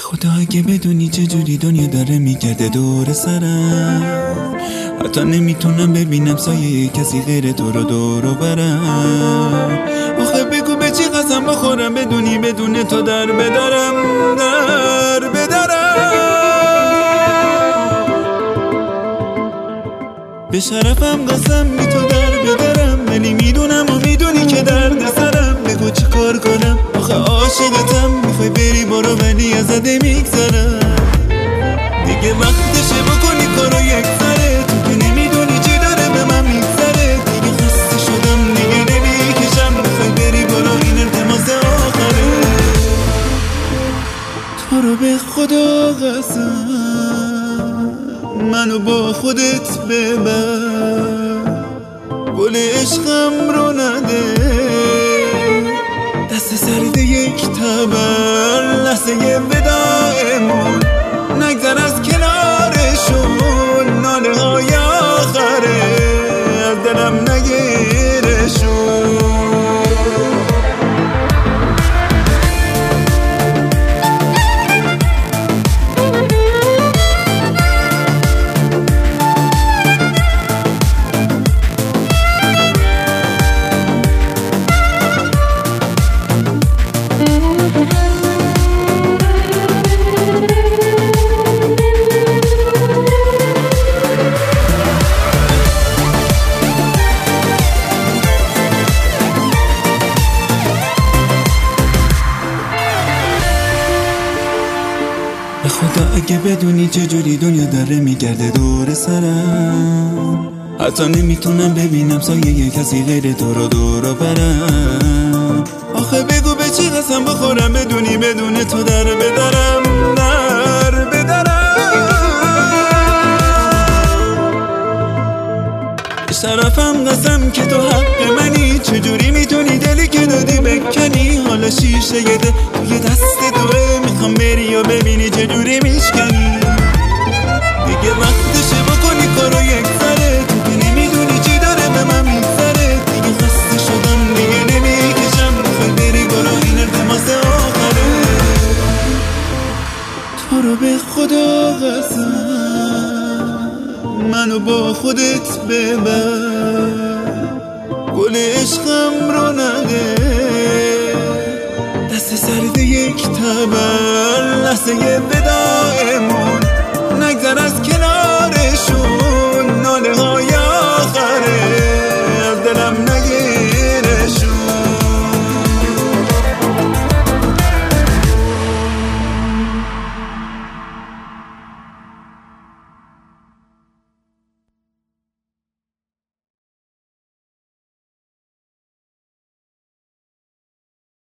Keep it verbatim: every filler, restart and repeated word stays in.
خدا اگه بدونی چه جوری دنیا داره میگرده دور سرم، حتی نمیتونم ببینم سایه کسی غیر تو رو دور و برم. آخه بگو به چی قسم بخورم بدونی بدون تو در بدرم در بدرم. به شرفم قسم بی تو در بدرم، ولی میدونم و میدونی که درد سرم. بگو چی کار کنم آخه عاشقتم، میخوای بری برو ولی ازت میگذرم. دیگه وقتشه بکنی کارو یک سره، تو که نمیدونی چی داره به من میگذره. دیگه خسته شدم دیگه نمیکشم، میخوای بری برو این التماس آخره. تو رو به خدا قسم منو با خودت ببر، گل عشقم رو نده دست سرد یک تبر. لحظه وداعمون نگذر از کنارشون، ناله های آخره از دلم نگیرشون. به خدا اگه بدونی چه جوری دنیا داره میگرده دور سرم، حتی نمیتونم ببینم سایه کسی غیر تو رو دور و برم. آخه بگو به چی قسم بخورم بدونی بدون تو در بدرم در بدرم. به شرفم قسم که تو حق منی، چجوری میتونی دلی که دادی بکنی. حالا شیشه یه ده توی دست دوه، میخوام بری و ببینی چجوری میشکنی. دیگه وقتشه بکنی کارو یک سره، تو که نمیدونی چی داره به من میگذره. دیگه خسته شدم دیگه نمیکشم، میخوای بری برو این التماس آخره. تو رو به خدا قسم منو با خودت ببر، گل عشقم رو نده دست سرد یک تبر. لحظه وداع